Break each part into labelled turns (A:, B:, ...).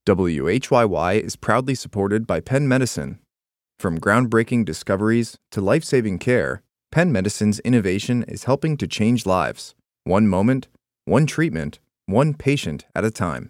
A: WHYY is proudly supported by Penn Medicine. From groundbreaking discoveries to life-saving care, Penn Medicine's innovation is helping to change lives, one moment, one treatment, one patient at a time.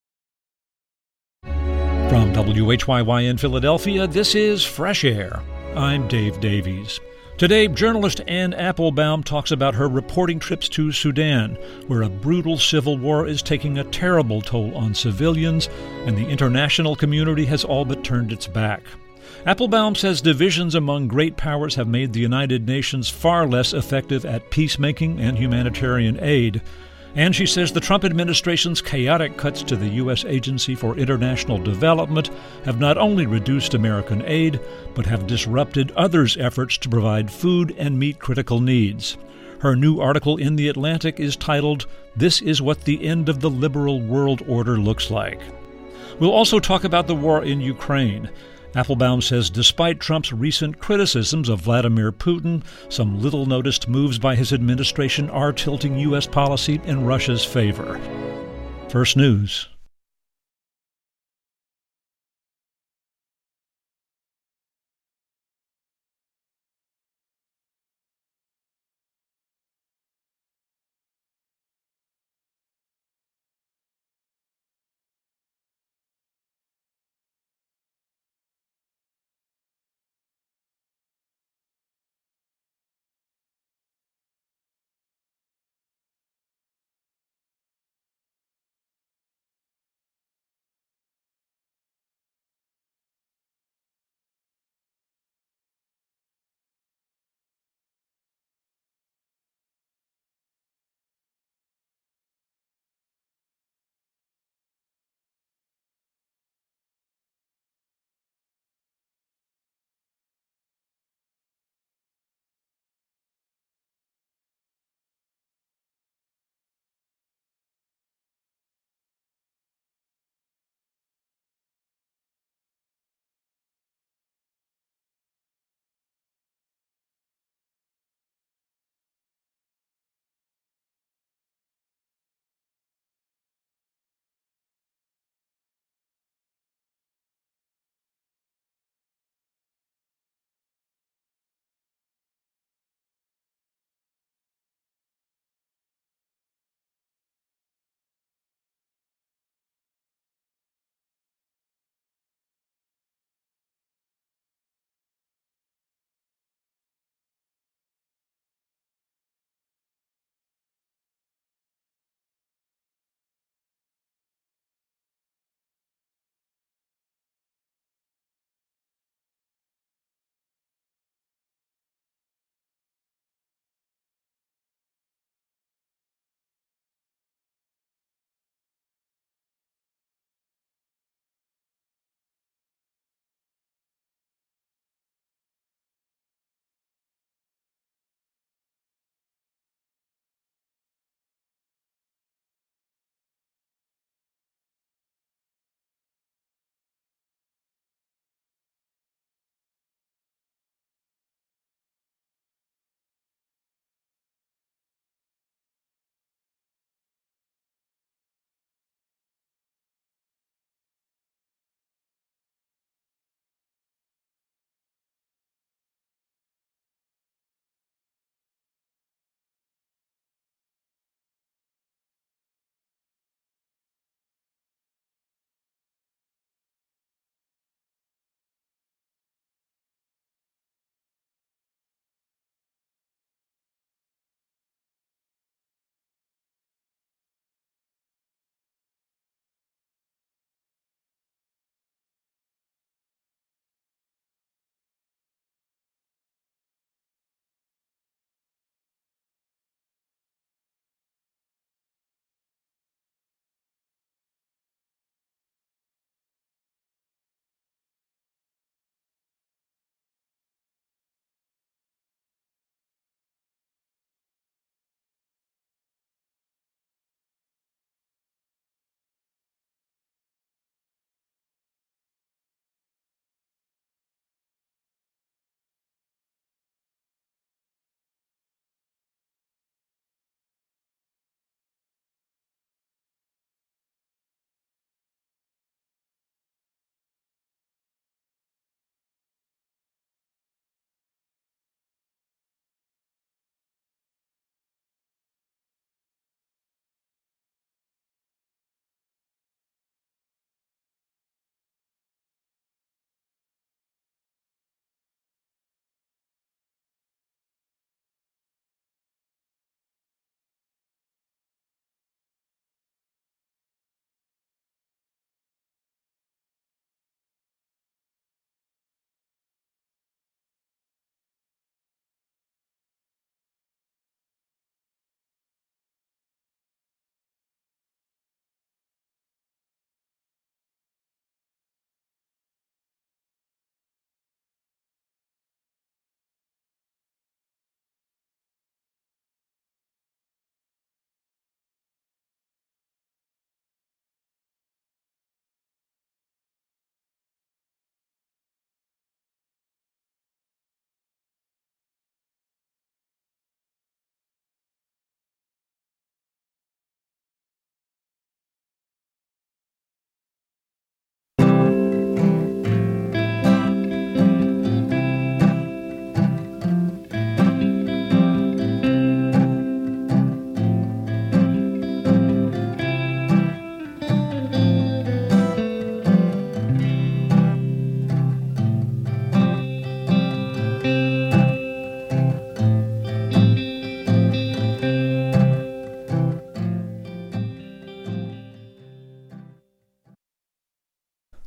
B: From WHYY in Philadelphia, this is Fresh Air. I'm Dave Davies. Today, journalist Anne Applebaum talks about her reporting trips to Sudan, where a brutal civil war is taking a terrible toll on civilians, and the international community has all but turned its back. Applebaum says divisions among great powers have made the United Nations far less effective at peacemaking and humanitarian aid. And she says the Trump administration's chaotic cuts to the U.S. Agency for International Development have not only reduced American aid, but have disrupted others' efforts to provide food and meet critical needs. Her new article in The Atlantic is titled, "This is what the end of the liberal world order looks like." We'll also talk about the war in Ukraine. Applebaum says despite Trump's recent criticisms of Vladimir Putin, some little-noticed moves by his administration are tilting U.S. policy in Russia's favor. First News.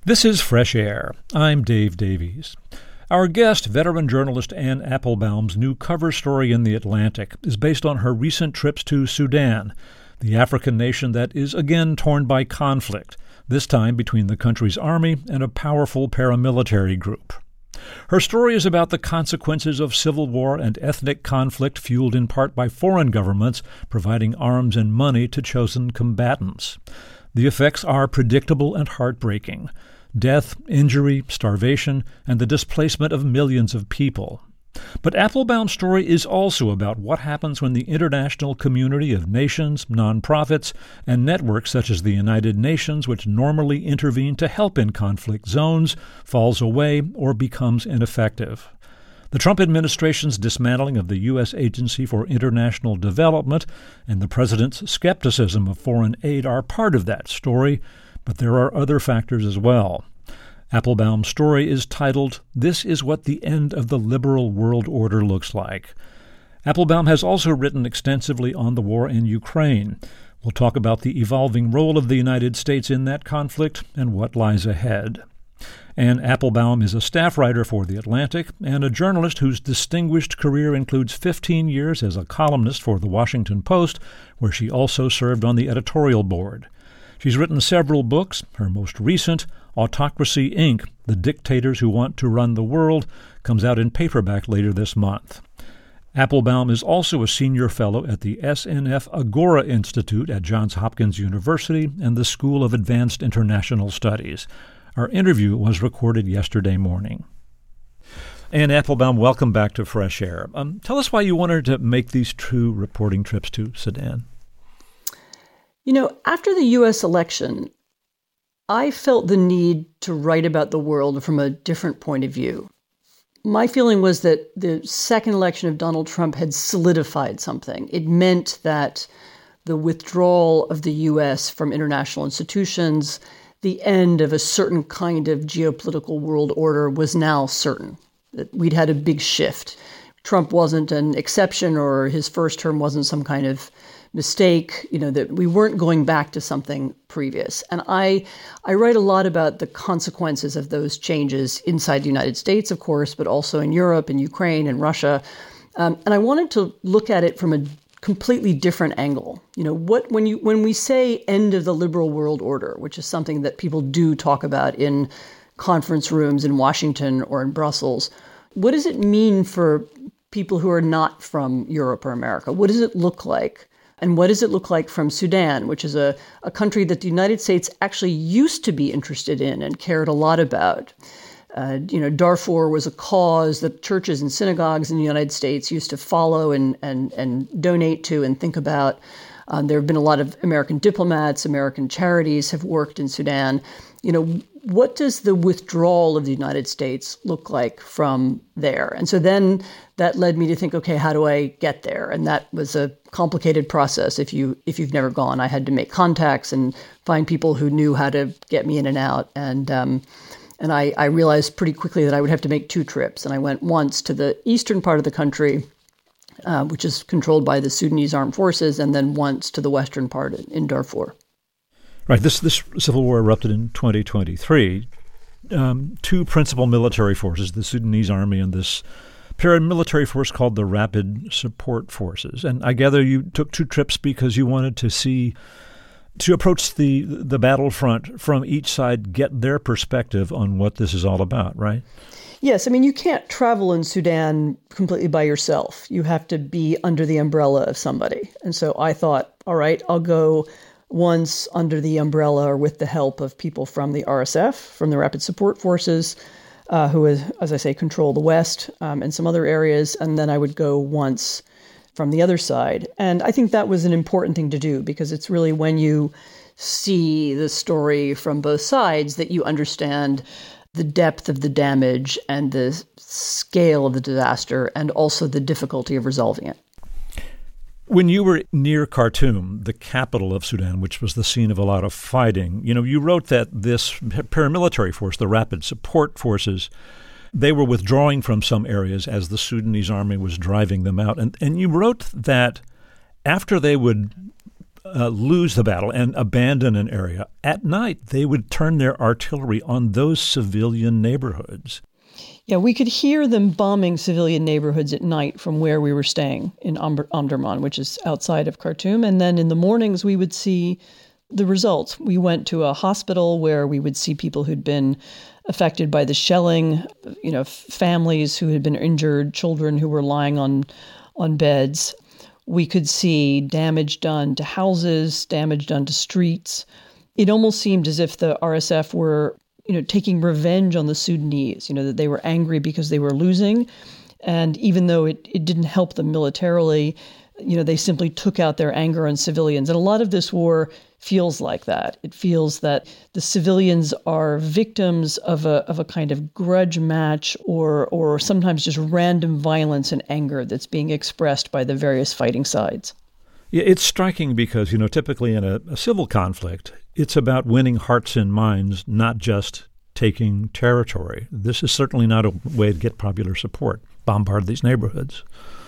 B: This is Fresh Air. I'm Dave Davies. Our guest, veteran journalist Anne Applebaum's new cover story in The Atlantic is based on her recent trips to Sudan, the African nation that is again torn by conflict, this time between the country's army and a powerful paramilitary group. Her story is about the consequences of civil war and ethnic conflict fueled in part by foreign governments providing arms and money to chosen combatants. The effects are predictable and heartbreaking: death, injury, starvation, and the displacement of millions of people. But Applebaum's story is also about what happens when the international community of nations, nonprofits, and networks such as the United Nations, which normally intervene to help in conflict zones, falls away or becomes ineffective. The Trump administration's dismantling of the U.S. Agency for International Development and the president's skepticism of foreign aid are part of that story, but there are other factors as well. Applebaum's story is titled, "This is What the End of the Liberal World Order Looks Like." Applebaum has also written extensively on the war in Ukraine. We'll talk about the evolving role of the United States in that conflict and what lies ahead. Anne Applebaum is a staff writer for The Atlantic and a journalist whose distinguished career includes 15 years as a columnist for The Washington Post, where she also served on the editorial board. She's written several books. Her most recent, Autocracy, Inc., The Dictators Who Want to Run the World, comes out in paperback later this month. Applebaum is also a senior fellow at the SNF Agora Institute at Johns Hopkins University and the School of Advanced International Studies. Our interview was recorded yesterday morning. Anne Applebaum, welcome back to Fresh Air. Tell us why you wanted to make these two reporting trips to Sudan.
C: After the U.S. election, I felt the need to write about the world from a different point of view. My feeling was that the second election of Donald Trump had solidified something. It meant that the withdrawal of the U.S. from international institutions, the end of a certain kind of geopolitical world order was now certain. That we'd had a big shift. Trump wasn't an exception, or his first term wasn't some kind of mistake, that we weren't going back to something previous. And I write a lot about the consequences of those changes inside the United States, of course, but also in Europe and Ukraine and Russia. And I wanted to look at it from a completely different angle. When we say end of the liberal world order, which is something that people do talk about in conference rooms in Washington or in Brussels, what does it mean for people who are not from Europe or America? What does it look like? And what does it look like from Sudan, which is a country that the United States actually used to be interested in and cared a lot about? Darfur was a cause that churches and synagogues in the United States used to follow and donate to and think about. There have been a lot of American diplomats, American charities have worked in Sudan. What does the withdrawal of the United States look like from there? And so then that led me to think, okay, how do I get there? And that was a complicated process. If you've never gone, I had to make contacts and find people who knew how to get me in and out. And I realized pretty quickly that I would have to make two trips. And I went once to the eastern part of the country, which is controlled by the Sudanese armed forces, and then once to the western part in Darfur.
B: Right. This civil war erupted in 2023. Two principal military forces, the Sudanese army and this paramilitary force called the Rapid Support Forces. And I gather you took two trips because you wanted to approach the battlefront from each side, get their perspective on what this is all about, right?
C: Yes. You can't travel in Sudan completely by yourself. You have to be under the umbrella of somebody. And so I thought, all right, I'll go once under the umbrella or with the help of people from the RSF, from the Rapid Support Forces, who, as I say, control the West and some other areas. And then I would go once from the other side. And I think that was an important thing to do, because it's really when you see the story from both sides that you understand the depth of the damage and the scale of the disaster, and also the difficulty of resolving it.
B: When you were near Khartoum, the capital of Sudan, which was the scene of a lot of fighting, you wrote that this paramilitary force, the Rapid Support Forces, they were withdrawing from some areas as the Sudanese army was driving them out. And you wrote that after they would lose the battle and abandon an area, at night they would turn their artillery on those civilian neighborhoods.
C: Yeah, we could hear them bombing civilian neighborhoods at night from where we were staying in Omdurman, which is outside of Khartoum. And then in the mornings, we would see the results. We went to a hospital where we would see people who'd been affected by the shelling, families who had been injured, children who were lying on beds. We could see damage done to houses, damage done to streets. It almost seemed as if the RSF were taking revenge on the Sudanese, that they were angry because they were losing. And even though it didn't help them militarily, they simply took out their anger on civilians. And a lot of this war feels like that. It feels that the civilians are victims of a kind of grudge match or sometimes just random violence and anger that's being expressed by the various fighting sides.
B: Yeah, it's striking because, typically in a civil conflict, it's about winning hearts and minds, not just taking territory. This is certainly not a way to get popular support, bombard these neighborhoods.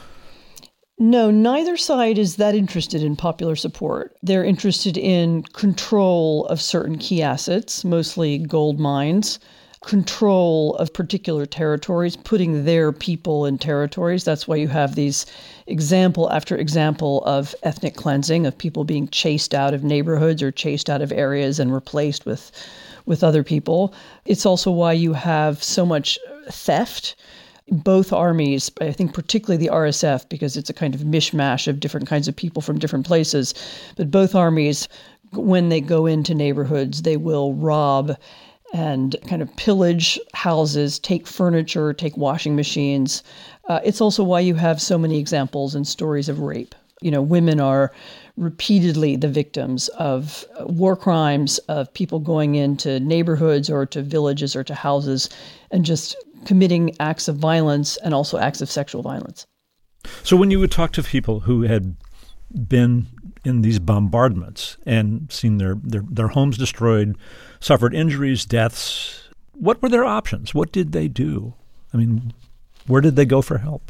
C: No, neither side is that interested in popular support. They're interested in control of certain key assets, mostly gold mines, control of particular territories, putting their people in territories. That's why you have these example after example of ethnic cleansing, of people being chased out of neighborhoods or chased out of areas and replaced with other people. It's also why you have so much theft. Both armies, I think particularly the RSF, because it's a kind of mishmash of different kinds of people from different places, but both armies, when they go into neighborhoods, they will rob and kind of pillage houses, take furniture, take washing machines. It's also why you have so many examples and stories of rape. Women are repeatedly the victims of war crimes, of people going into neighborhoods or to villages or to houses and just committing acts of violence and also acts of sexual violence.
B: So when you would talk to people who had been in these bombardments and seen their homes destroyed, suffered injuries, deaths, what were their options? What did they do? I mean, where did they go for help?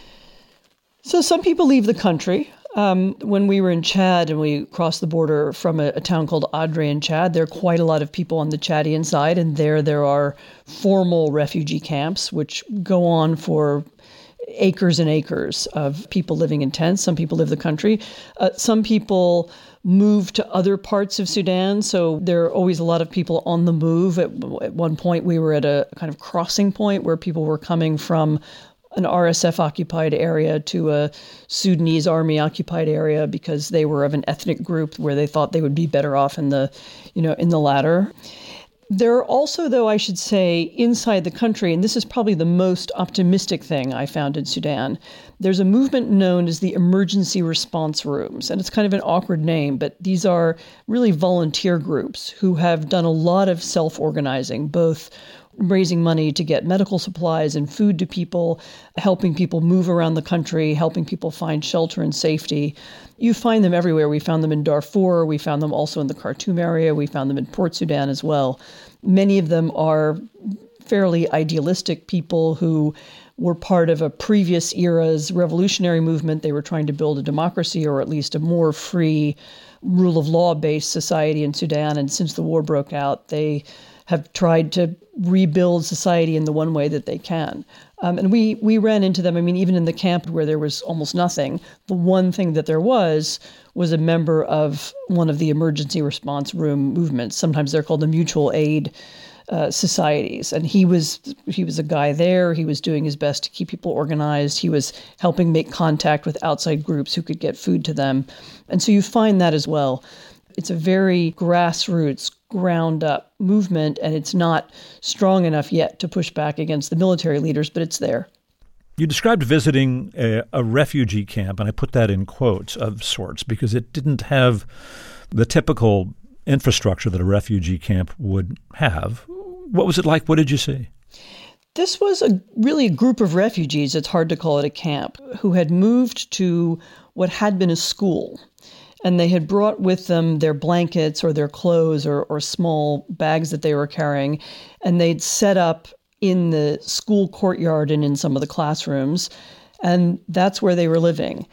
C: So some people leave the country. When we were in Chad and we crossed the border from a town called Adre in Chad, there are quite a lot of people on the Chadian side, and there are formal refugee camps which go on for acres and acres of people living in tents. Some people leave the country. Some people move to other parts of Sudan, so there are always a lot of people on the move. At one point, we were at a kind of crossing point where people were coming from an RSF-occupied area to a Sudanese army-occupied area because they were of an ethnic group where they thought they would be better off in the latter. There are also, though, I should say, inside the country, and this is probably the most optimistic thing I found in Sudan, there's a movement known as the Emergency Response Rooms. And it's kind of an awkward name, but these are really volunteer groups who have done a lot of self-organizing, both raising money to get medical supplies and food to people, helping people move around the country, helping people find shelter and safety. You find them everywhere. We found them in Darfur. We found them also in the Khartoum area. We found them in Port Sudan as well. Many of them are fairly idealistic people who were part of a previous era's revolutionary movement. They were trying to build a democracy or at least a more free rule of law-based society in Sudan. And since the war broke out, they have tried to rebuild society in the one way that they can. And we ran into them. I mean, even in the camp where there was almost nothing, the one thing that there was a member of one of the emergency response room movements. Sometimes they're called the mutual aid societies. And he was a guy there. He was doing his best to keep people organized. He was helping make contact with outside groups who could get food to them. And so you find that as well. It's a very grassroots, ground-up movement, and it's not strong enough yet to push back against the military leaders, but it's there.
B: You described visiting a refugee camp, and I put that in quotes of sorts because it didn't have the typical infrastructure that a refugee camp would have. What was it like? What did you see?
C: This was really a group of refugees, it's hard to call it a camp, who had moved to what had been a school. And they had brought with them their blankets or their clothes or small bags that they were carrying. And they'd set up in the school courtyard and in some of the classrooms. And that's where they were living.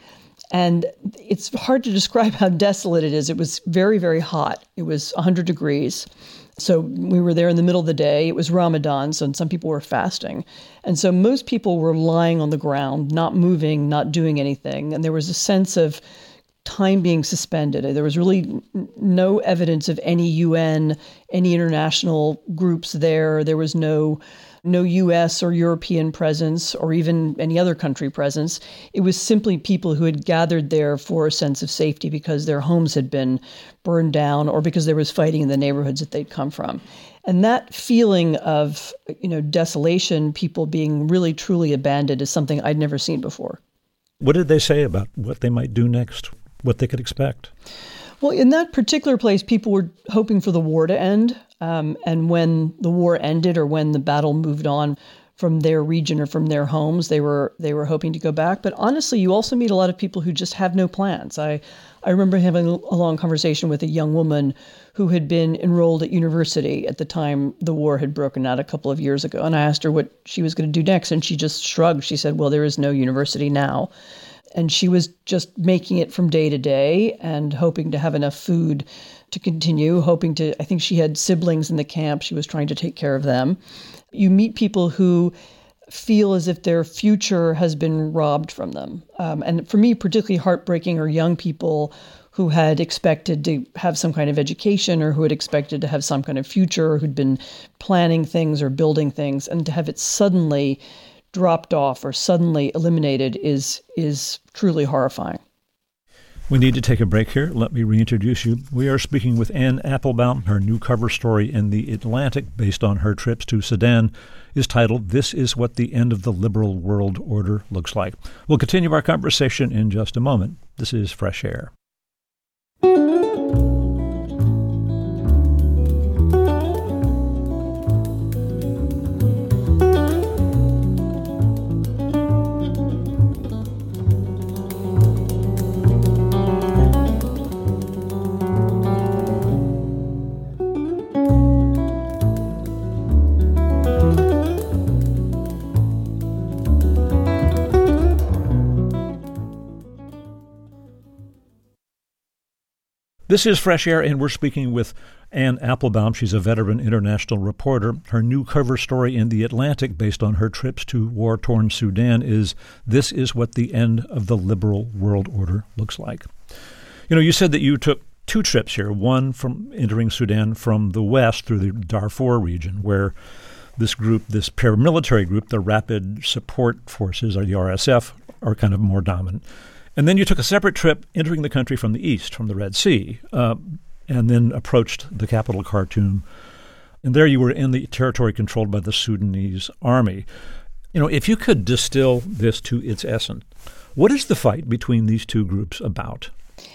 C: And it's hard to describe how desolate it is. It was very, very hot. It was 100 degrees. So we were there in the middle of the day. It was Ramadan, so some people were fasting. And so most people were lying on the ground, not moving, not doing anything. And there was a sense of time being suspended. There was really no evidence of any UN, any international groups there. There was no U.S. or European presence or even any other country presence. It was simply people who had gathered there for a sense of safety because their homes had been burned down or because there was fighting in the neighborhoods that they'd come from. And that feeling of, desolation, people being really, truly abandoned is something I'd never seen before.
B: What did they say about what they might do next, what they could expect?
C: Well, in that particular place, people were hoping for the war to end. And when the war ended or when the battle moved on from their region or from their homes, they were hoping to go back. But honestly, you also meet a lot of people who just have no plans. I remember having a long conversation with a young woman who had been enrolled at university at the time the war had broken out a couple of years ago. And I asked her what she was going to do next. And she just shrugged. She said, well, there is no university now. And she was just making it from day to day and hoping to have enough food to continue, I think she had siblings in the camp. She was trying to take care of them. You meet people who feel as if their future has been robbed from them. And for me, particularly heartbreaking are young people who had expected to have some kind of education or who had expected to have some kind of future, or who'd been planning things or building things, and to have it suddenly dropped off or suddenly eliminated is truly horrifying.
B: We need to take a break here. Let me reintroduce you. We are speaking with Anne Applebaum. Her new cover story in The Atlantic, based on her trips to Sudan, is titled, This is What the End of the Liberal World Order Looks Like. We'll continue our conversation in just a moment. This is Fresh Air. This is Fresh Air, and we're speaking with Anne Applebaum. She's a veteran international reporter. Her new cover story in The Atlantic, based on her trips to war-torn Sudan, is This is What the End of the Liberal World Order Looks Like. You said that you took two trips here, one from entering Sudan from the west through the Darfur region, where this group, this paramilitary group, the Rapid Support Forces, or the RSF, are kind of more dominant. And then you took a separate trip entering the country from the east, from the Red Sea, and then approached the capital, Khartoum. And there you were in the territory controlled by the Sudanese army. If you could distill this to its essence, what is the fight between these two groups about?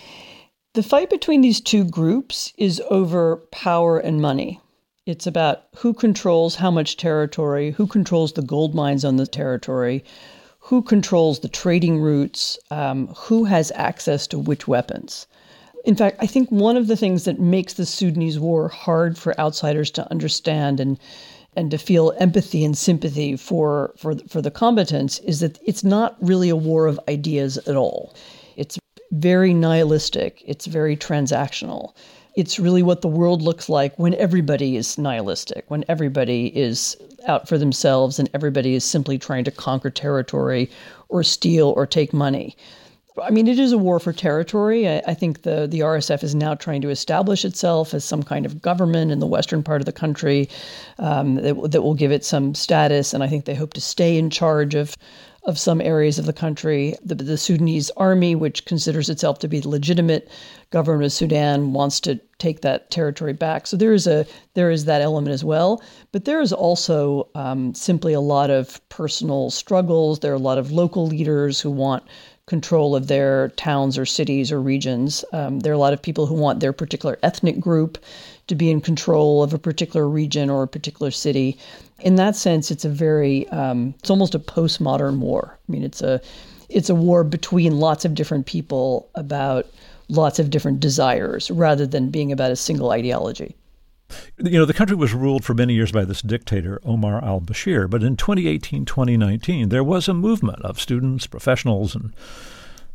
C: The fight between these two groups is over power and money. It's about who controls how much territory, who controls the gold mines on the territory, who controls the trading routes, who has access to which weapons. In fact, I think one of the things that makes the Sudanese war hard for outsiders to understand and to feel empathy and sympathy for the combatants is that it's not really a war of ideas at all. It's very nihilistic. It's very transactional. It's really what the world looks like when everybody is nihilistic, when everybody is out for themselves and everybody is simply trying to conquer territory or steal or take money. I mean, it is a war for territory. I think the RSF is now trying to establish itself as some kind of government in the western part of the country that will give it some status, and I think they hope to stay in charge of some areas of the country. The Sudanese army, which considers itself to be the legitimate government of Sudan, wants to take that territory back. So there is that element as well. But there is also simply a lot of personal struggles. There are a lot of local leaders who want control of their towns or cities or regions. There are a lot of people who want their particular ethnic group to be in control of a particular region or a particular city. In that sense, it's it's almost a postmodern war. I mean, it's a war between lots of different people about lots of different desires rather than being about a single ideology.
B: The country was ruled for many years by this dictator, Omar al-Bashir, but in 2018, 2019, there was a movement of students, professionals, and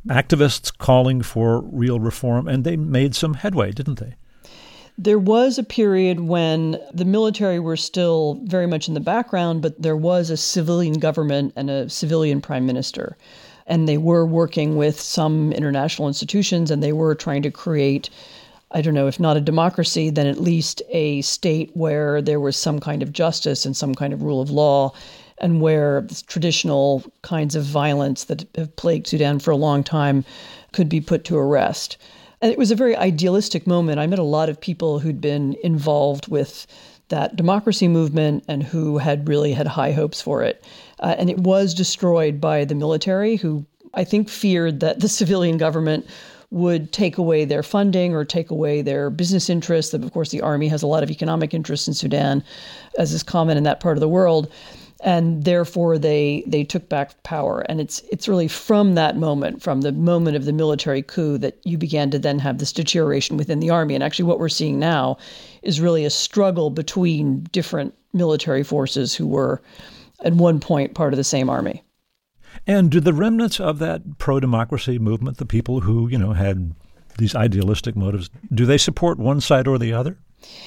B: activists calling for real reform, and they made some headway, didn't they?
C: There was a period when the military were still very much in the background, but there was a civilian government and a civilian prime minister. And they were working with some international institutions, and they were trying to create, I don't know, if not a democracy, then at least a state where there was some kind of justice and some kind of rule of law, and where traditional kinds of violence that have plagued Sudan for a long time could be put to rest. And it was a very idealistic moment. I met a lot of people who'd been involved with that democracy movement and who had really had high hopes for it. And it was destroyed by the military, who I think feared that the civilian government would take away their funding or take away their business interests. Of course, the army has a lot of economic interests in Sudan, as is common in that part of the world. And therefore, they took back power. And it's really from that moment, from the moment of the military coup, that you began to then have this deterioration within the army. And actually what we're seeing now is really a struggle between different military forces who were at one point part of the same army.
B: And do the remnants of that pro-democracy movement, the people who, had these idealistic motives, do they support one side or the other?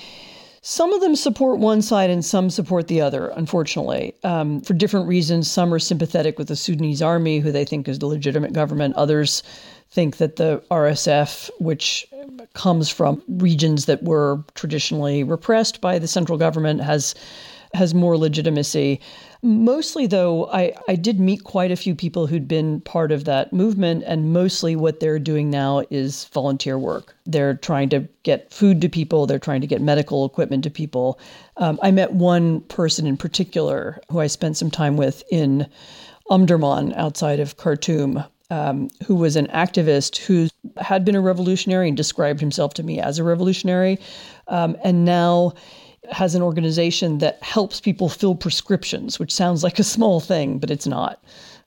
C: Some of them support one side and some support the other, unfortunately, for different reasons. Some are sympathetic with the Sudanese army, who they think is the legitimate government. Others think that the RSF, which comes from regions that were traditionally repressed by the central government, has more legitimacy. Mostly, though, I did meet quite a few people who'd been part of that movement, and mostly what they're doing now is volunteer work. They're trying to get food to people. They're trying to get medical equipment to people. I met one person in particular who I spent some time with in Omdurman outside of Khartoum, who was an activist who had been a revolutionary and described himself to me as a revolutionary, and now has an organization that helps people fill prescriptions, which sounds like a small thing, but it's not.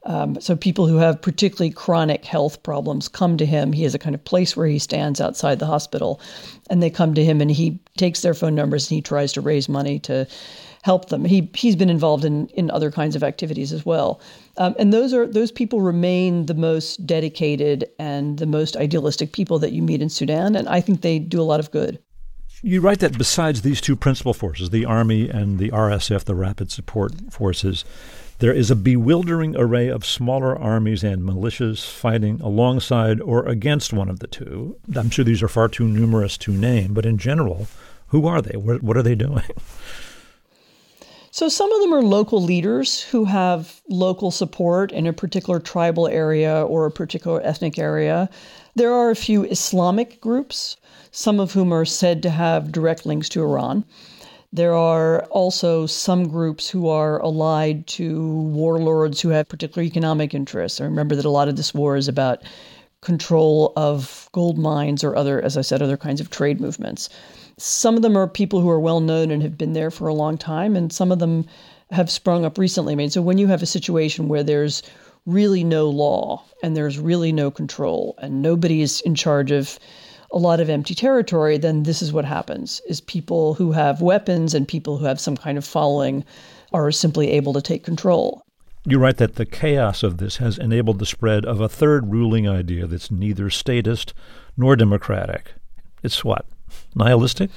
C: So people who have particularly chronic health problems come to him. He has a kind of place where he stands outside the hospital, and they come to him, and he takes their phone numbers and he tries to raise money to help them. He's been involved in other kinds of activities as well. And those people remain the most dedicated and the most idealistic people that you meet in Sudan, and I think they do a lot of good.
B: You write that besides these two principal forces, the Army and the RSF, the Rapid Support Forces, there is a bewildering array of smaller armies and militias fighting alongside or against one of the two. I'm sure these are far too numerous to name, but in general, who are they? What are they doing?
C: So some of them are local leaders who have local support in a particular tribal area or a particular ethnic area. There are a few Islamic groups, some of whom are said to have direct links to Iran. There are also some groups who are allied to warlords who have particular economic interests. I remember that a lot of this war is about control of gold mines or other, as I said, other kinds of trade movements. Some of them are people who are well known and have been there for a long time, and some of them have sprung up recently. I mean, so when you have a situation where there's really no law and there's really no control and nobody is in charge of a lot of empty territory, then this is what happens, is people who have weapons and people who have some kind of following are simply able to take control.
B: You write that the chaos of this has enabled the spread of a third ruling idea that's neither statist nor democratic. It's what? Nihilistic?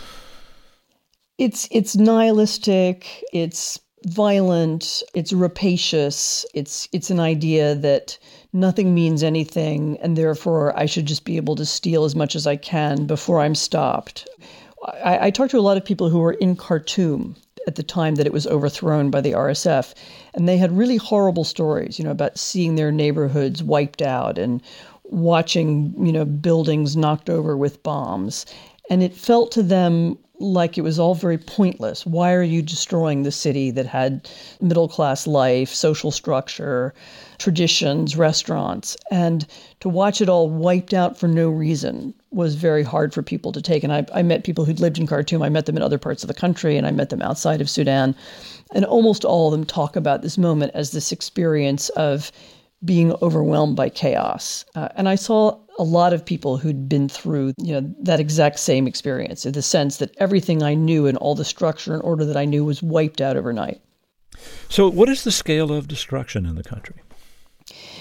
C: It's nihilistic, it's violent, it's rapacious, it's an idea that nothing means anything, and therefore I should just be able to steal as much as I can before I'm stopped. I talked to a lot of people who were in Khartoum at the time that it was overthrown by the RSF, and they had really horrible stories, about seeing their neighborhoods wiped out and watching, buildings knocked over with bombs. And it felt to them like it was all very pointless. Why are you destroying the city that had middle-class life, social structure, traditions, restaurants? And to watch it all wiped out for no reason was very hard for people to take. And I met people who'd lived in Khartoum. I met them in other parts of the country, and I met them outside of Sudan. And almost all of them talk about this moment as this experience of being overwhelmed by chaos. And I saw a lot of people who'd been through, that exact same experience, in the sense that everything I knew and all the structure and order that I knew was wiped out overnight.
B: So what is the scale of destruction in the country?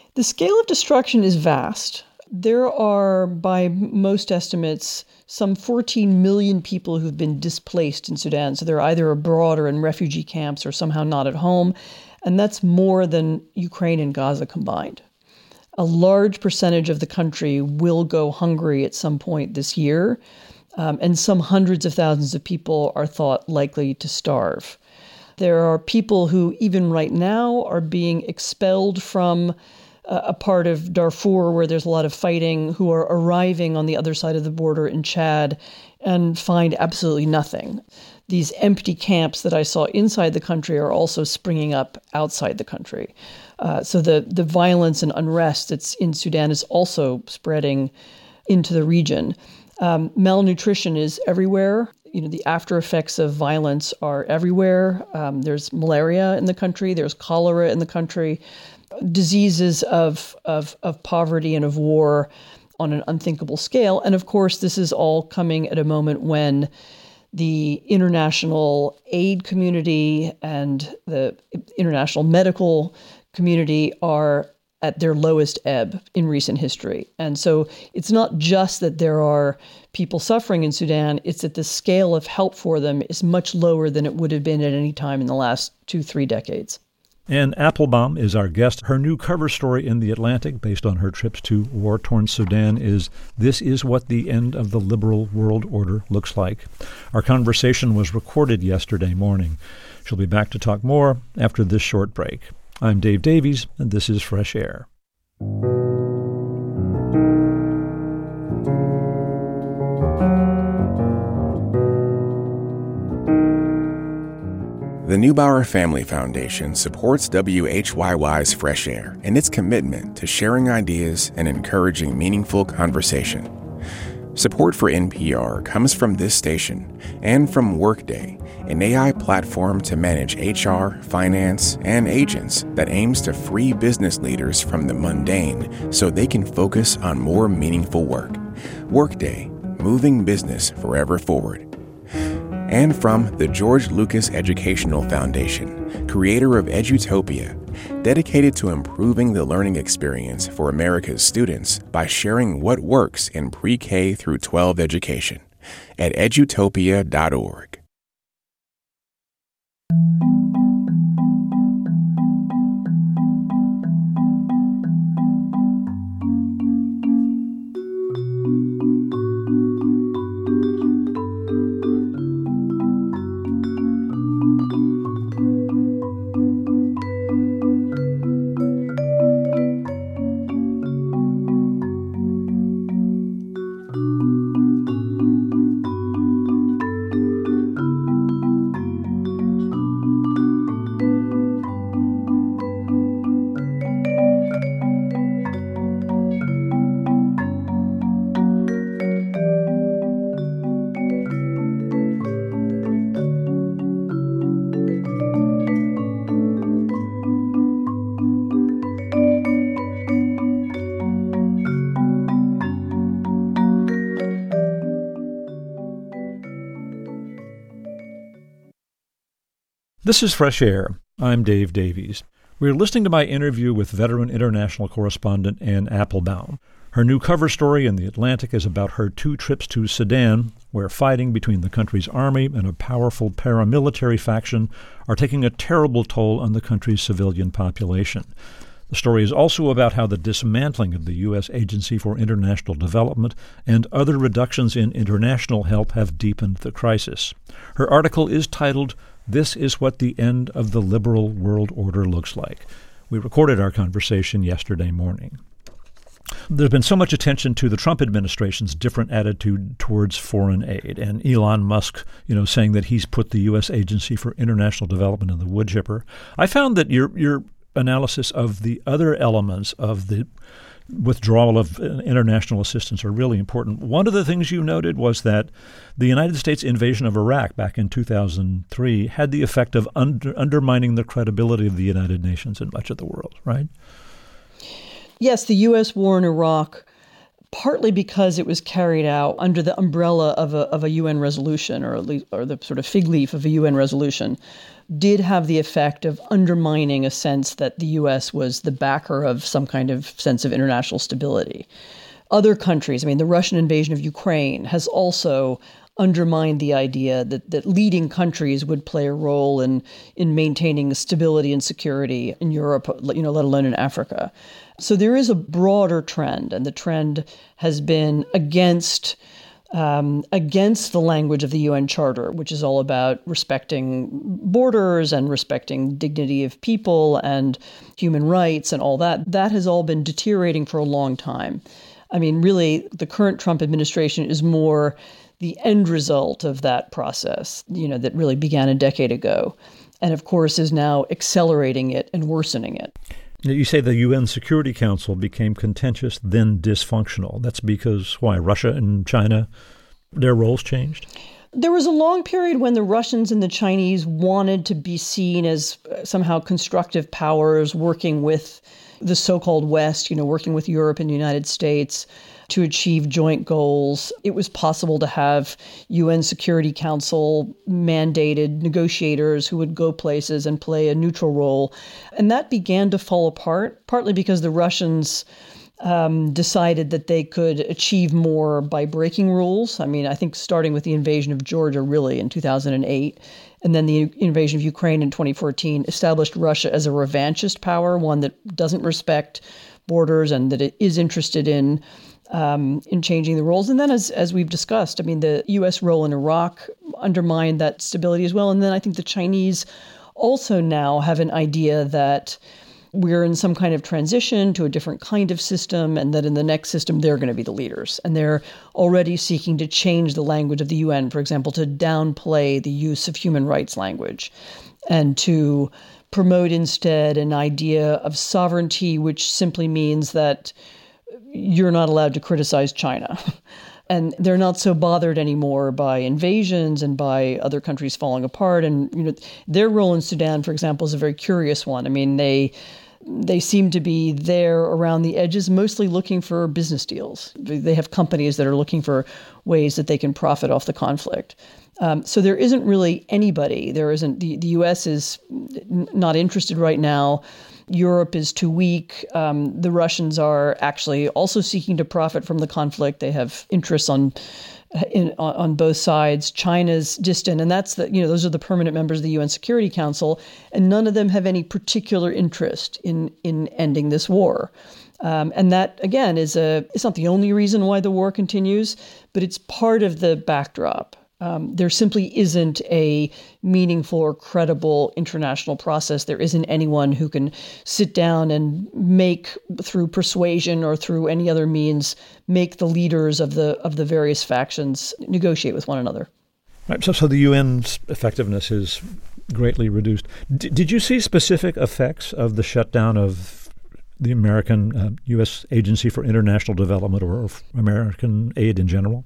C: The scale of destruction is vast. There are, by most estimates, some 14 million people who've been displaced in Sudan. So they're either abroad or in refugee camps or somehow not at home. And that's more than Ukraine and Gaza combined. A large percentage of the country will go hungry at some point this year. And some hundreds of thousands of people are thought likely to starve. There are people who, even right now, are being expelled from a part of Darfur where there's a lot of fighting, who are arriving on the other side of the border in Chad and find absolutely nothing. These empty camps that I saw inside the country are also springing up outside the country. So the violence and unrest that's in Sudan is also spreading into the region. Malnutrition is everywhere. The after effects of violence are everywhere. There's malaria in the country. There's cholera in the country. Diseases of poverty and of war on an unthinkable scale. And of course, this is all coming at a moment when the international aid community and the international medical community are at their lowest ebb in recent history. And so it's not just that there are people suffering in Sudan, it's that the scale of help for them is much lower than it would have been at any time in the last 2-3 decades.
B: Anne Applebaum is our guest. Her new cover story in The Atlantic, based on her trips to war-torn Sudan, is This Is What the End of the Liberal World Order Looks Like. Our conversation was recorded yesterday morning. She'll be back to talk more after this short break. I'm Dave Davies, and this is Fresh Air.
D: The Neubauer Family Foundation supports WHYY's Fresh Air and its commitment to sharing ideas and encouraging meaningful conversation. Support for NPR comes from this station and from Workday, an AI platform to manage HR, finance, and agents that aims to free business leaders from the mundane so they can focus on more meaningful work. Workday, moving business forever forward. And from the George Lucas Educational Foundation, creator of Edutopia, dedicated to improving the learning experience for America's students by sharing what works in pre-K through 12 education at edutopia.org.
B: This is Fresh Air. I'm Dave Davies. We're listening to my interview with veteran international correspondent Anne Applebaum. Her new cover story in The Atlantic is about her 2 trips to Sudan, where fighting between the country's army and a powerful paramilitary faction are taking a terrible toll on the country's civilian population. The story is also about how the dismantling of the U.S. Agency for International Development and other reductions in international help have deepened the crisis. Her article is titled, This Is What the End of the Liberal World Order Looks Like. We recorded our conversation yesterday morning. There's been so much attention to the Trump administration's different attitude towards foreign aid, and Elon Musk, saying that he's put the U.S. Agency for International Development in the wood chipper. I found that your analysis of the other elements of the withdrawal of international assistance are really important. One of the things you noted was that the United States invasion of Iraq back in 2003 had the effect of undermining the credibility of the United Nations in much of the world, right?
C: Yes, the U.S. war in Iraq partly because it was carried out under the umbrella of a UN resolution, or the sort of fig leaf of a UN resolution, did have the effect of undermining a sense that the U.S. was the backer of some kind of sense of international stability. Other countries, the Russian invasion of Ukraine has also undermined the idea that leading countries would play a role in maintaining stability and security in Europe, let alone in Africa. So there is a broader trend, and the trend has been against the language of the UN Charter, which is all about respecting borders and respecting dignity of people and human rights and all that. That has all been deteriorating for a long time. Really, the current Trump administration is more the end result of that process, that really began a decade ago, and of course is now accelerating it and worsening it.
B: You say the UN Security Council became contentious, then dysfunctional. That's because, why, Russia and China, their roles changed?
C: There was a long period when the Russians and the Chinese wanted to be seen as somehow constructive powers working with the so-called West, working with Europe and the United States to achieve joint goals. It was possible to have UN Security Council mandated negotiators who would go places and play a neutral role. And that began to fall apart, partly because the Russians decided that they could achieve more by breaking rules. I think starting with the invasion of Georgia, really, in 2008, and then the invasion of Ukraine in 2014, established Russia as a revanchist power, one that doesn't respect borders and that it is interested in changing the rules. And then, as we've discussed, the U.S. role in Iraq undermined that stability as well. And then I think the Chinese also now have an idea that we're in some kind of transition to a different kind of system, and that in the next system, they're going to be the leaders. And they're already seeking to change the language of the UN, for example, to downplay the use of human rights language and to promote instead an idea of sovereignty, which simply means that you're not allowed to criticize China. And they're not so bothered anymore by invasions and by other countries falling apart. And their role in Sudan, for example, is a very curious one. They seem to be there around the edges, mostly looking for business deals. They have companies that are looking for ways that they can profit off the conflict. So there isn't really anybody. There isn't. The U.S. is not interested right now. Europe is too weak. The Russians are actually also seeking to profit from the conflict. They have interests on both sides. China's distant, and that's those are the permanent members of the UN Security Council, and none of them have any particular interest in ending this war. And that, again, it's not the only reason why the war continues, but it's part of the backdrop. There simply isn't a meaningful or credible international process. There isn't anyone who can sit down and make, through persuasion or through any other means, make the leaders of the various factions negotiate with one another.
B: Right. So the UN's effectiveness is greatly reduced. Did you see specific effects of the shutdown of the American U.S. Agency for International Development, or American aid in general?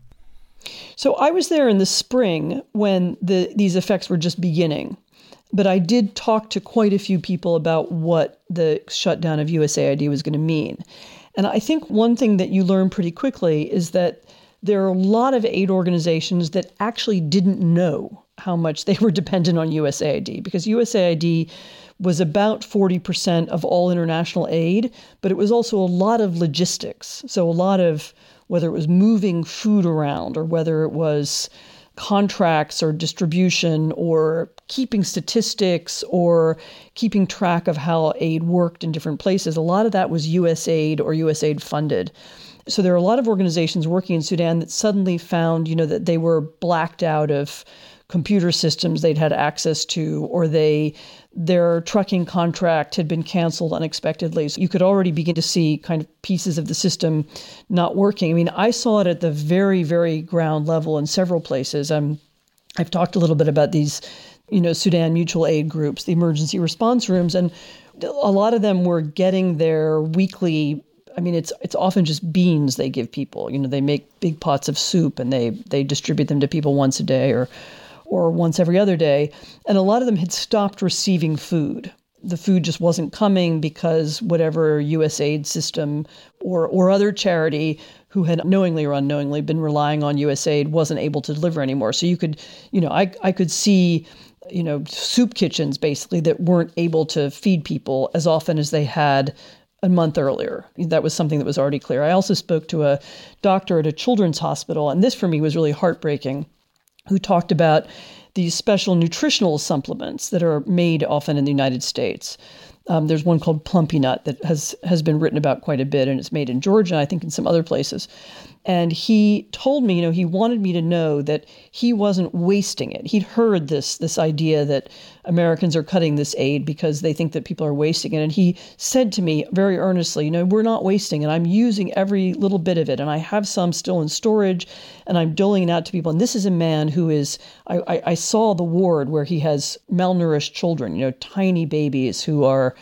C: So I was there in the spring when these effects were just beginning, but I did talk to quite a few people about what the shutdown of USAID was going to mean. And I think one thing that you learn pretty quickly is that there are a lot of aid organizations that actually didn't know how much they were dependent on USAID, because USAID was about 40% of all international aid, but it was also a lot of logistics. So a lot of, whether it was moving food around or whether it was contracts or distribution or keeping statistics or keeping track of how aid worked in different places, a lot of that was USAID or USAID funded. So there are a lot of organizations working in Sudan that suddenly found, that they were blacked out of computer systems they'd had access to, or their trucking contract had been canceled unexpectedly. So you could already begin to see kind of pieces of the system not working. I saw it at the very, very ground level in several places. I've talked a little bit about these, Sudan mutual aid groups, the emergency response rooms, and a lot of them were getting their weekly. It's often just beans they give people. They make big pots of soup and they distribute them to people once a day or once every other day. And a lot of them had stopped receiving food. The food just wasn't coming because whatever USAID system or other charity who had knowingly or unknowingly been relying on USAID wasn't able to deliver anymore. So you could, I could see, soup kitchens basically that weren't able to feed people as often as they had a month earlier. That was something that was already clear. I also spoke to a doctor at a children's hospital, and this for me was really heartbreaking, who talked about these special nutritional supplements that are made often in the United States. There's one called Plumpy Nut that has been written about quite a bit, and it's made in Georgia, I think in some other places. And he told me, he wanted me to know that he wasn't wasting it. He'd heard this idea that Americans are cutting this aid because they think that people are wasting it. And he said to me very earnestly, we're not wasting it. I'm using every little bit of it. And I have some still in storage, and I'm doling it out to people. And this is a man who is, I saw the ward where he has malnourished children, tiny babies who are,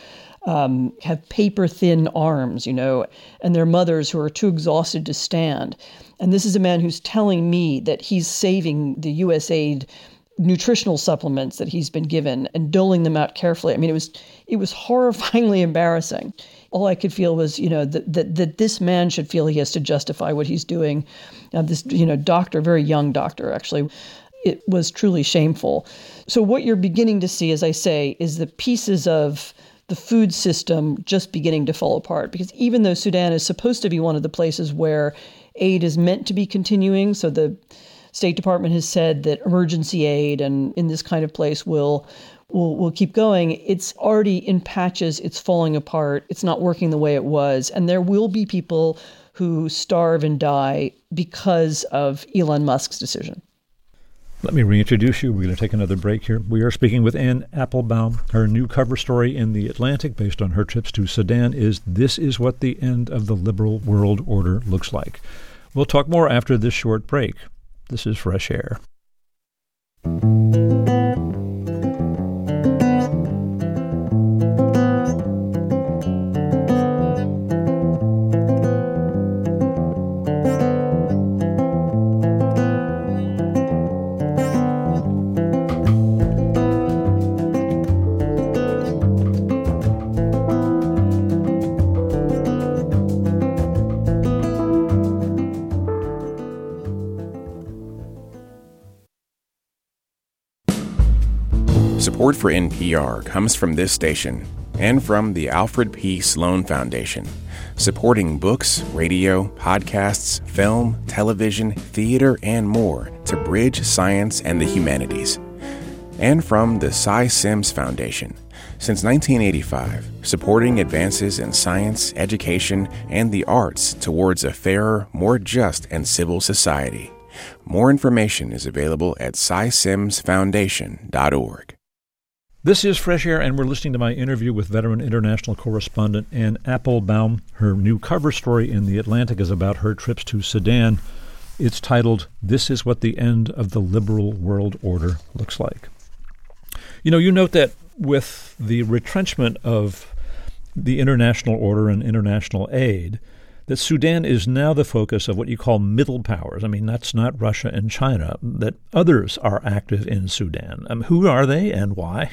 C: have paper-thin arms, and their mothers who are too exhausted to stand. And this is a man who's telling me that he's saving the USAID nutritional supplements that he's been given and doling them out carefully. I mean, it was horrifyingly embarrassing. All I could feel was, that this man should feel he has to justify what he's doing. This, doctor, very young doctor, actually. It was truly shameful. So what you're beginning to see, as I say, is the pieces of the food system just beginning to fall apart. Because even though Sudan is supposed to be one of the places where aid is meant to be continuing, so the State Department has said that emergency aid and in this kind of place will keep going, it's already in patches, it's falling apart, it's not working the way it was, and there will be people who starve and die because of Elon Musk's decision.
B: Let me reintroduce you. We're going to take another break here. We are speaking with Anne Applebaum. Her new cover story in The Atlantic, based on her trips to Sudan, is "This is what the end of the liberal world order looks like." We'll talk more after this short break. This is Fresh Air.
D: Support for NPR comes from this station and from the Alfred P. Sloan Foundation, supporting books, radio, podcasts, film, television, theater, and more to bridge science and the humanities. And from the Cy Sims Foundation, since 1985, supporting advances in science, education, and the arts towards a fairer, more just, and civil society. More information is available at cysimsfoundation.org.
B: This is Fresh Air, and we're listening to my interview with veteran international correspondent Anne Applebaum. Her new cover story in The Atlantic is about her trips to Sudan. It's titled, "This is what the end of the liberal world order looks like." You note that with the retrenchment of the international order and international aid, that Sudan is now the focus of what you call middle powers. I mean, that's not Russia and China, that others are active in Sudan. Who are they and why?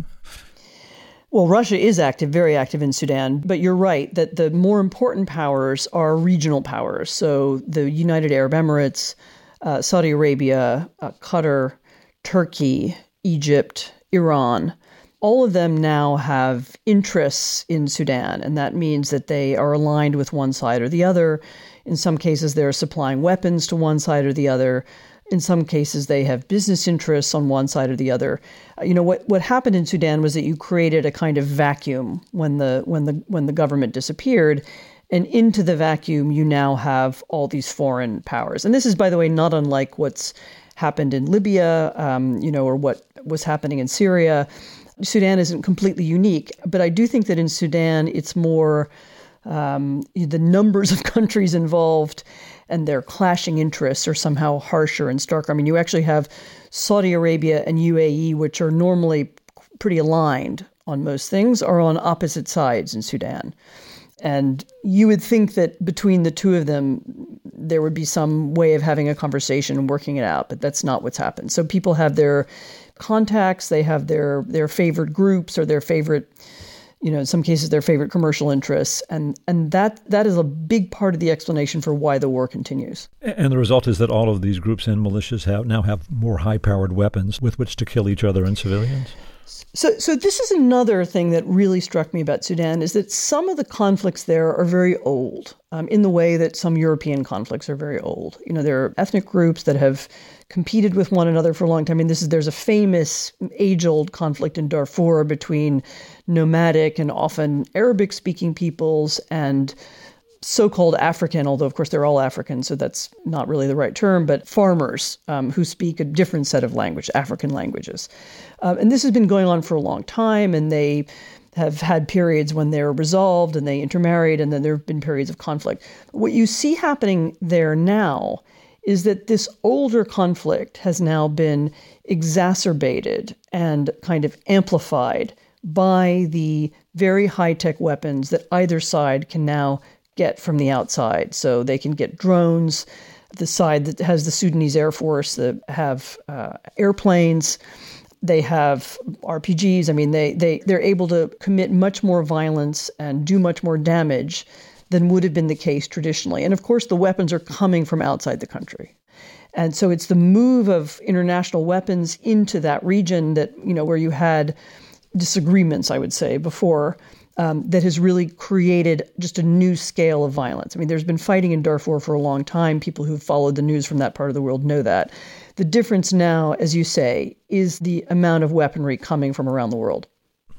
C: Well, Russia is active, very active in Sudan, but you're right that the more important powers are regional powers. So the United Arab Emirates, Saudi Arabia, Qatar, Turkey, Egypt, Iran, all of them now have interests in Sudan, and that means that they are aligned with one side or the other. In some cases, they're supplying weapons to one side or the other. In some cases, they have business interests on one side or the other. What happened in Sudan was that you created a kind of vacuum when the government disappeared, and into the vacuum you now have all these foreign powers. And this is, by the way, not unlike what's happened in Libya, or what was happening in Syria. Sudan isn't completely unique, but I do think that in Sudan it's more the numbers of countries involved and their clashing interests are somehow harsher and starker. I mean, you actually have Saudi Arabia and UAE, which are normally pretty aligned on most things, are on opposite sides in Sudan. And you would think that between the two of them, there would be some way of having a conversation and working it out, but that's not what's happened. So people have their contacts, they have their favorite groups or their favorite in some cases, their favorite commercial interests. And that is a big part of the explanation for why the war continues.
B: And the result is that all of these groups and militias now have more high-powered weapons with which to kill each other and civilians.
C: So this is another thing that really struck me about Sudan, is that some of the conflicts there are very old, in the way that some European conflicts are very old. There are ethnic groups that have competed with one another for a long time. There's a famous age-old conflict in Darfur between nomadic and often Arabic-speaking peoples and so-called African, although of course they're all African, so that's not really the right term, but farmers who speak a different set of language, African languages. And this has been going on for a long time, and they have had periods when they're resolved and they intermarried, and then there have been periods of conflict. What you see happening there now is that this older conflict has now been exacerbated and kind of amplified by the very high-tech weapons that either side can now get from the outside. So they can get drones, the side that has the Sudanese Air Force that have airplanes, they have RPGs. They're able to commit much more violence and do much more damage than would have been the case traditionally. And of course, the weapons are coming from outside the country. And so it's the move of international weapons into that region that, where you had disagreements, I would say, before, that has really created just a new scale of violence. There's been fighting in Darfur for a long time. People who've followed the news from that part of the world know that. The difference now, as you say, is the amount of weaponry coming from around the world.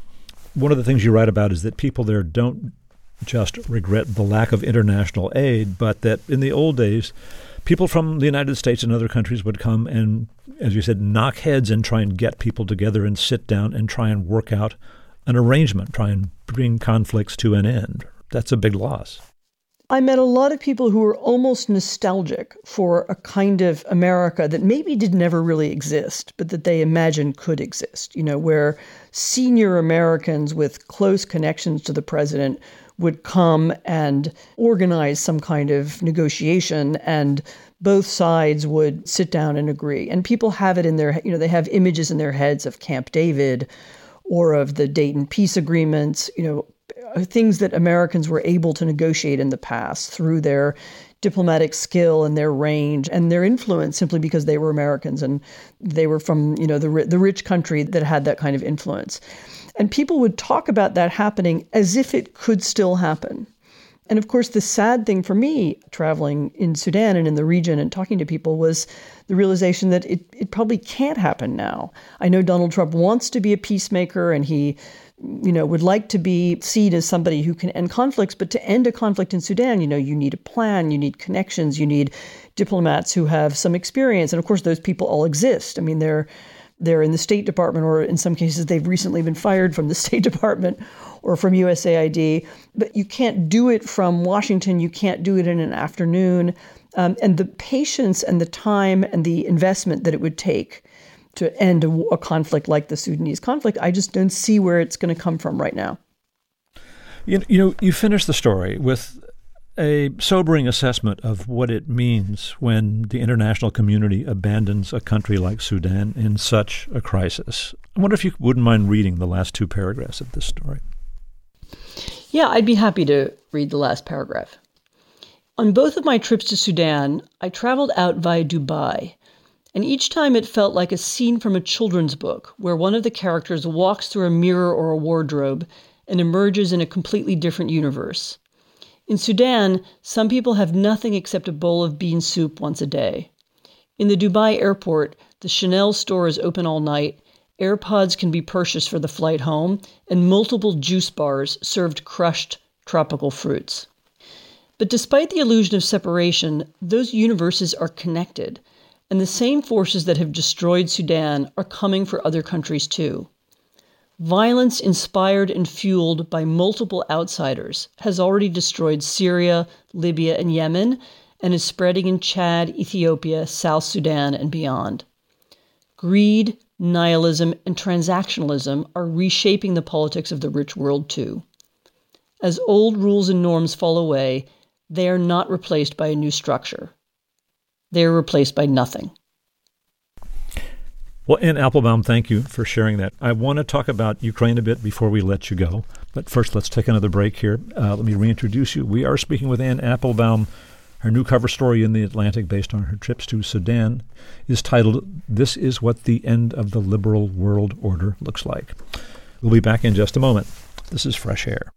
B: One of the things you write about is that people there don't just regret the lack of international aid, but that in the old days, people from the United States and other countries would come and, as you said, knock heads and try and get people together and sit down and try and work out an arrangement, try and bring conflicts to an end. That's a big loss.
C: I met a lot of people who were almost nostalgic for a kind of America that maybe did never really exist, but that they imagined could exist, where senior Americans with close connections to the president would come and organize some kind of negotiation, and both sides would sit down and agree. And people have it in their, they have images in their heads of Camp David or of the Dayton Peace Agreements, things that Americans were able to negotiate in the past through their diplomatic skill and their range and their influence, simply because they were Americans and they were from, the rich country that had that kind of influence. And people would talk about that happening as if it could still happen. And of course, the sad thing for me, traveling in Sudan and in the region and talking to people, was the realization that it probably can't happen now. I know Donald Trump wants to be a peacemaker, and he, would like to be seen as somebody who can end conflicts. But to end a conflict in Sudan, you need a plan, you need connections, you need diplomats who have some experience. And of course, those people all exist. They're in the State Department, or in some cases, they've recently been fired from the State Department or from USAID. But you can't do it from Washington. You can't do it in an afternoon. And the patience and the time and the investment that it would take to end a conflict like the Sudanese conflict, I just don't see where it's going to come from right now.
B: You finish the story with a sobering assessment of what it means when the international community abandons a country like Sudan in such a crisis. I wonder if you wouldn't mind reading the last two paragraphs of this story.
C: Yeah, I'd be happy to read the last paragraph. On both of my trips to Sudan, I traveled out via Dubai, and each time it felt like a scene from a children's book where one of the characters walks through a mirror or a wardrobe and emerges in a completely different universe. In Sudan, some people have nothing except a bowl of bean soup once a day. In the Dubai airport, the Chanel store is open all night, AirPods can be purchased for the flight home, and multiple juice bars served crushed tropical fruits. But despite the illusion of separation, those universes are connected, and the same forces that have destroyed Sudan are coming for other countries too. Violence inspired and fueled by multiple outsiders has already destroyed Syria, Libya, and Yemen, and is spreading in Chad, Ethiopia, South Sudan, and beyond. Greed, nihilism, and transactionalism are reshaping the politics of the rich world too. As old rules and norms fall away, they are not replaced by a new structure. They are replaced by nothing.
B: Well, Anne Applebaum, thank you for sharing that. I want to talk about Ukraine a bit before we let you go. But first, let's take another break here. Let me reintroduce you. We are speaking with Anne Applebaum. Her new cover story in The Atlantic, based on her trips to Sudan, is titled, "This is What the End of the Liberal World Order Looks Like." We'll be back in just a moment. This is Fresh Air.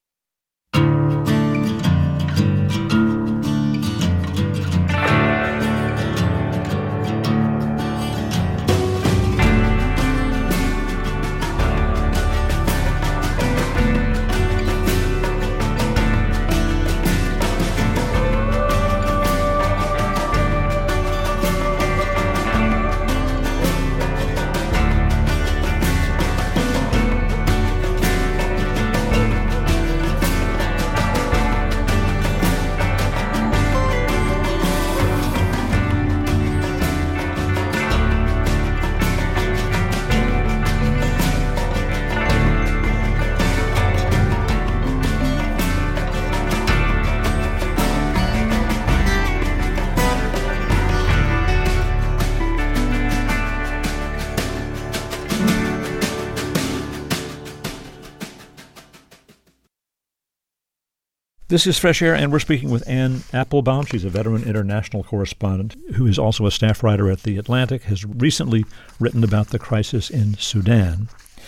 B: This is Fresh Air, and we're speaking with Anne Applebaum. She's a veteran international correspondent who is also a staff writer at The Atlantic, has recently written about the crisis in Sudan.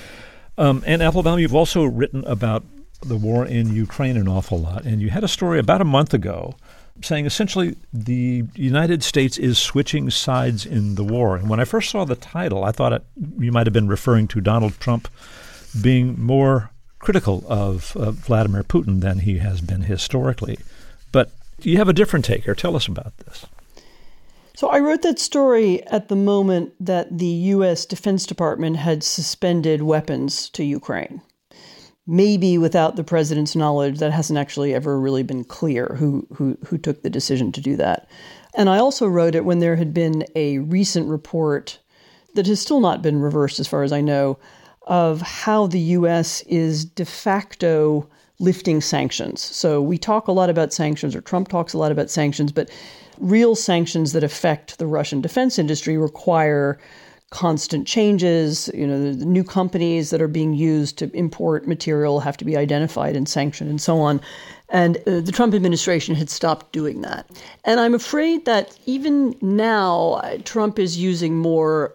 B: Anne Applebaum, you've also written about the war in Ukraine an awful lot, and you had a story about a month ago saying essentially the United States is switching sides in the war. And when I first saw the title, I thought you might have been referring to Donald Trump being more critical of Vladimir Putin than he has been historically. But you have a different take here. Tell us about this.
C: So I wrote that story at the moment that the U.S. Defense Department had suspended weapons to Ukraine. Maybe without the president's knowledge. That hasn't actually ever really been clear who took the decision to do that. And I also wrote it when there had been a recent report that has still not been reversed as far as I know, of how the U.S. is de facto lifting sanctions. So we talk a lot about sanctions, or Trump talks a lot about sanctions, but real sanctions that affect the Russian defense industry require constant changes. You know, the new companies that are being used to import material have to be identified and sanctioned and so on. And the Trump administration had stopped doing that. And I'm afraid that even now, Trump is using more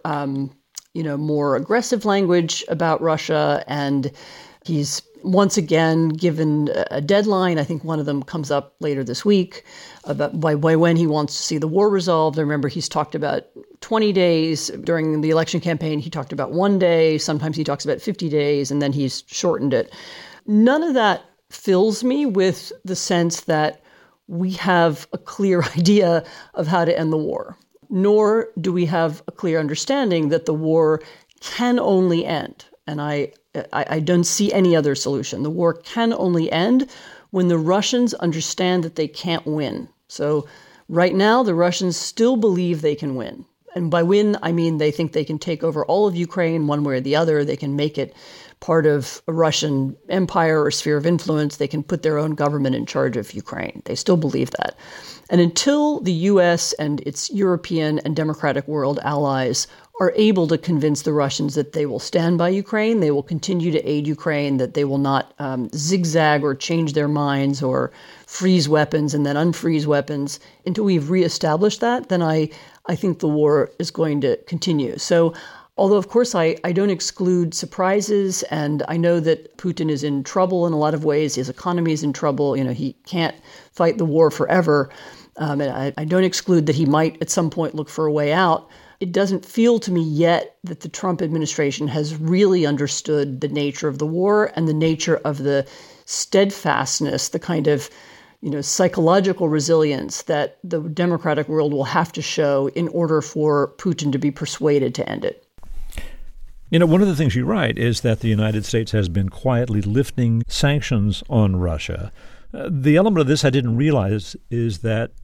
C: more aggressive language about Russia, and he's once again given a deadline. I think one of them comes up later this week about by when he wants to see the war resolved. I remember he's talked about 20 days during the election campaign. He talked about 1 day. Sometimes he talks about 50 days, and then he's shortened it. None of that fills me with the sense that we have a clear idea of how to end the war. Nor do we have a clear understanding that the war can only end. And I don't see any other solution. The war can only end when the Russians understand that they can't win. So right now, the Russians still believe they can win. And by win, I mean they think they can take over all of Ukraine one way or the other. They can make it part of a Russian empire or sphere of influence. They can put their own government in charge of Ukraine. They still believe that. And until the U.S. and its European and democratic world allies are able to convince the Russians that they will stand by Ukraine, they will continue to aid Ukraine, that they will not zigzag or change their minds or freeze weapons and then unfreeze weapons, until we've reestablished that, then I think the war is going to continue. So although, of course, I don't exclude surprises, and I know that Putin is in trouble in a lot of ways. His economy is in trouble. You know, he can't fight the war forever. And I don't exclude that he might at some point look for a way out. It doesn't feel to me yet that the Trump administration has really understood the nature of the war and the nature of the steadfastness, the kind of psychological resilience that the democratic world will have to show in order for Putin to be persuaded to end it.
B: One of the things you write is that the United States has been quietly lifting sanctions on Russia. The element of this I didn't realize is that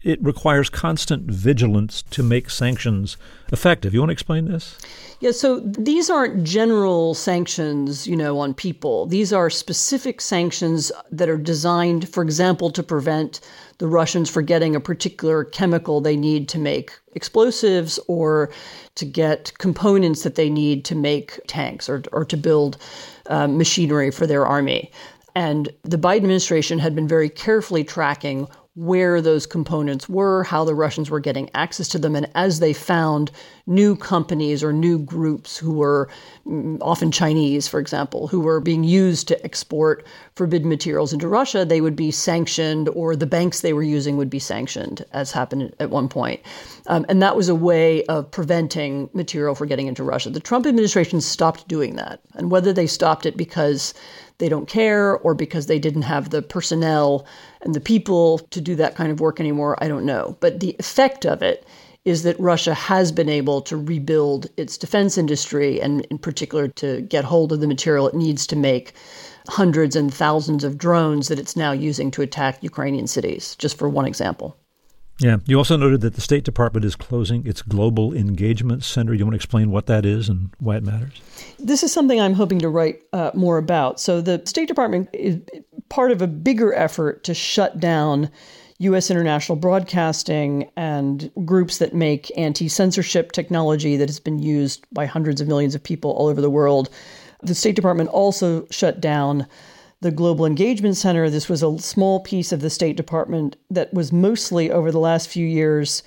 B: it requires constant vigilance to make sanctions effective. You want to explain this?
C: Yeah, so these aren't general sanctions, on people. These are specific sanctions that are designed, for example, to prevent the Russians from getting a particular chemical they need to make explosives or to get components that they need to make tanks or to build machinery for their army. And the Biden administration had been very carefully tracking where those components were, how the Russians were getting access to them. And as they found new companies or new groups who were often Chinese, for example, who were being used to export forbidden materials into Russia, they would be sanctioned, or the banks they were using would be sanctioned, as happened at one point. And that was a way of preventing material from getting into Russia. The Trump administration stopped doing that. And whether they stopped it because they don't care or because they didn't have the personnel and the people to do that kind of work anymore, I don't know. But the effect of it is that Russia has been able to rebuild its defense industry and in particular to get hold of the material it needs to make hundreds and thousands of drones that it's now using to attack Ukrainian cities, just for one example.
B: Yeah. You also noted that the State Department is closing its Global Engagement Center. You want to explain what that is and why it matters?
C: This is something I'm hoping to write more about. So the State Department is part of a bigger effort to shut down U.S. international broadcasting and groups that make anti-censorship technology that has been used by hundreds of millions of people all over the world. The State Department also shut down the Global Engagement Center. This was a small piece of the State Department that was mostly, over the last few years,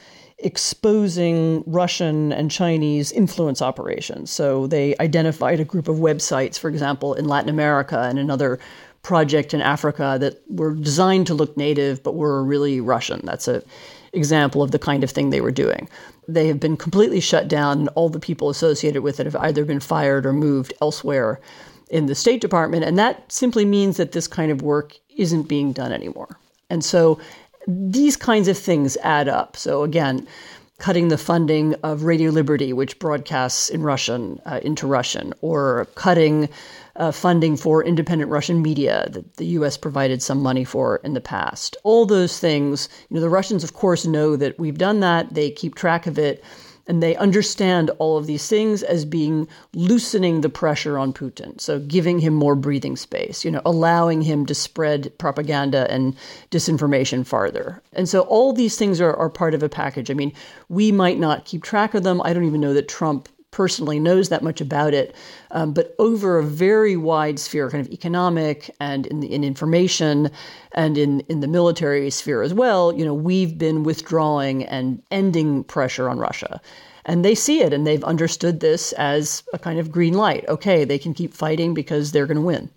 C: exposing Russian and Chinese influence operations. So they identified a group of websites, for example, in Latin America and another project in Africa that were designed to look native but were really Russian. That's an example of the kind of thing they were doing. They have been completely shut down, and all the people associated with it have either been fired or moved elsewhere in the State Department. And that simply means that this kind of work isn't being done anymore. And so these kinds of things add up. So again, cutting the funding of Radio Liberty, which broadcasts in Russian, into Russian, or cutting funding for independent Russian media that the U.S. provided some money for in the past. All those things, the Russians, of course, know that we've done that. They keep track of it. And they understand all of these things as being loosening the pressure on Putin. So giving him more breathing space, allowing him to spread propaganda and disinformation farther. And so all these things are part of a package. I mean, we might not keep track of them. I don't even know that Trump personally knows that much about it. But over a very wide sphere, kind of economic and in information and in the military sphere as well, we've been withdrawing and ending pressure on Russia. And they see it, and they've understood this as a kind of green light. Okay, they can keep fighting because they're going to win.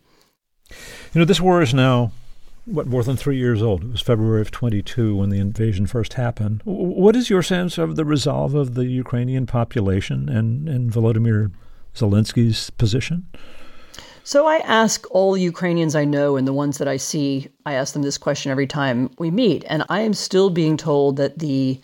B: This war is now, more than 3 years old. It was February of 22 when the invasion first happened. What is your sense of the resolve of the Ukrainian population and Volodymyr Zelensky's position?
C: So I ask all Ukrainians I know and the ones that I see, I ask them this question every time we meet. And I am still being told that the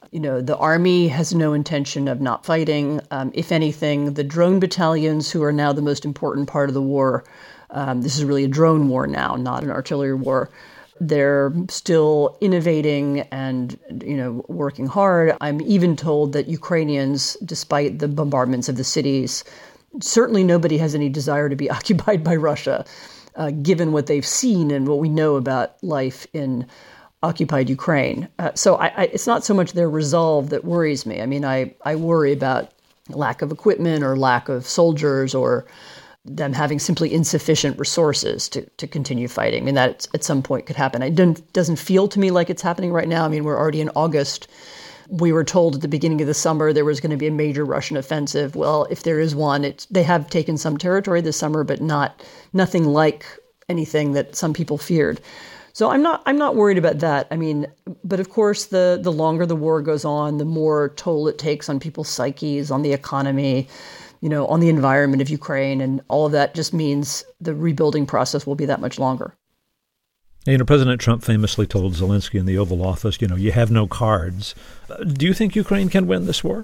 C: army has no intention of not fighting. If anything, the drone battalions, who are now the most important part of the war, this is really a drone war now, not an artillery war. They're still innovating and, working hard. I'm even told that Ukrainians, despite the bombardments of the cities, certainly nobody has any desire to be occupied by Russia, given what they've seen and what we know about life in occupied Ukraine. So it's not so much their resolve that worries me. I mean, I worry about lack of equipment or lack of soldiers or them having simply insufficient resources to continue fighting. I mean, that at some point could happen. It doesn't feel to me like it's happening right now. I mean, we're already in August. We were told at the beginning of the summer there was going to be a major Russian offensive. Well, if there is one, they have taken some territory this summer, but nothing like anything that some people feared. So I'm not worried about that. I mean, but of course, the longer the war goes on, the more toll it takes on people's psyches, on the economy, on the environment of Ukraine, and all of that just means the rebuilding process will be that much longer.
B: President Trump famously told Zelensky in the Oval Office, you have no cards. Do you think Ukraine can win this war?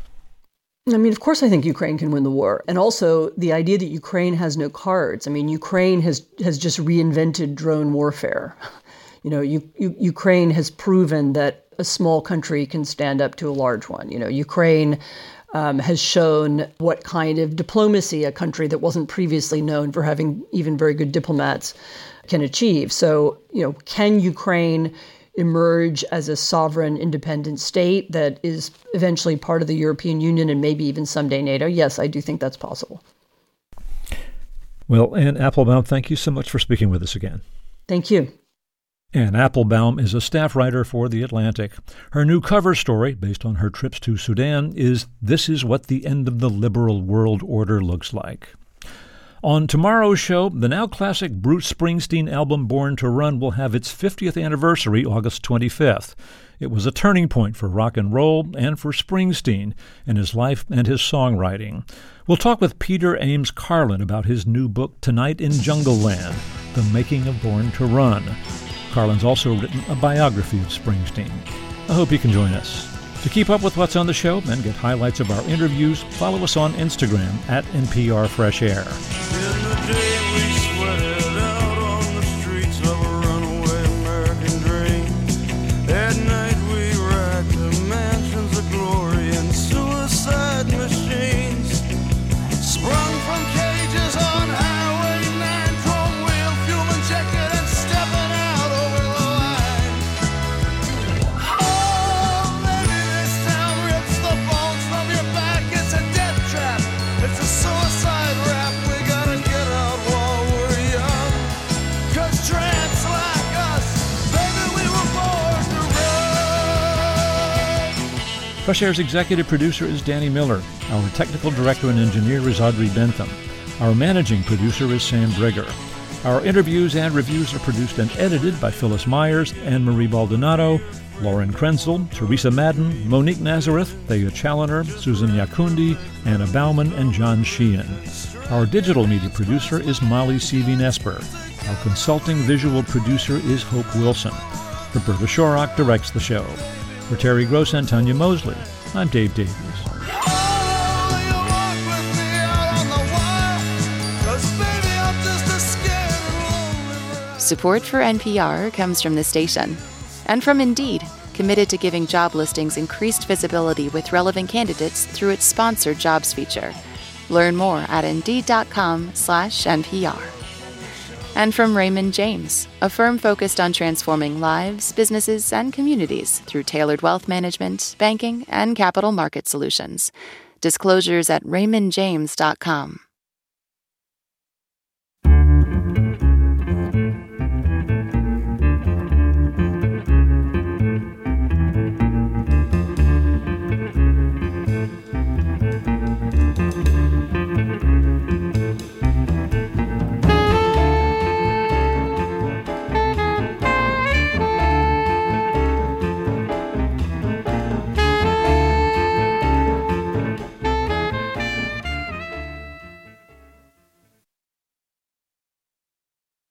C: I mean, of course, I think Ukraine can win the war. And also the idea that Ukraine has no cards. I mean, Ukraine has just reinvented drone warfare. Ukraine has proven that a small country can stand up to a large one. Ukraine has shown what kind of diplomacy a country that wasn't previously known for having even very good diplomats can achieve. So, can Ukraine emerge as a sovereign, independent state that is eventually part of the European Union and maybe even someday NATO? Yes, I do think that's possible.
B: Well, Anne Applebaum, thank you so much for speaking with us again.
C: Thank you.
B: Anne Applebaum is a staff writer for The Atlantic. Her new cover story, based on her trips to Sudan, is This is What the End of the Liberal World Order Looks Like. On tomorrow's show, the now classic Bruce Springsteen album Born to Run will have its 50th anniversary August 25th. It was a turning point for rock and roll and for Springsteen in his life and his songwriting. We'll talk with Peter Ames Carlin about his new book, Tonight in Jungle Land, The Making of Born to Run. Carlin's also written a biography of Springsteen. I hope you can join us. To keep up with what's on the show and get highlights of our interviews, follow us on Instagram at NPR Fresh Air.
E: In the day we sweated out on the streets of a runaway American dream. At night we racked the mansions of glory and suicide machines. Sprung from cages on Highway 9, chrome wheel, fuel injected and stepping out over the line. Oh, maybe this town rips the bones from your back. It's a death trap. It's a suicide rap. We gotta get out while we're young. 'Cause tramps like us, baby, we were born to run.
B: Fresh Air's executive producer is Danny Miller. Our technical director and engineer is Audrey Bentham. Our managing producer is Sam Brigger. Our interviews and reviews are produced and edited by Phyllis Myers, Anne-Marie Baldonado, Lauren Krenzel, Teresa Madden, Monique Nazareth, Thea Challoner, Susan Yakundi, Anna Bauman, and John Sheehan. Our digital media producer is Molly Seavey-Nesper. Our consulting visual producer is Hope Wilson. Roberta Shorrock directs the show. For Terry Gross and Tanya Mosley, I'm Dave Davies.
E: Oh, you walk with me out on the wire. 'Cause baby, I'm just a scared and lonely wreck.
F: Support for NPR comes from the station and from Indeed, committed to giving job listings increased visibility with relevant candidates through its sponsored jobs feature. Learn more at Indeed.com/NPR. And from Raymond James, a firm focused on transforming lives, businesses, and communities through tailored wealth management, banking, and capital market solutions. Disclosures at RaymondJames.com.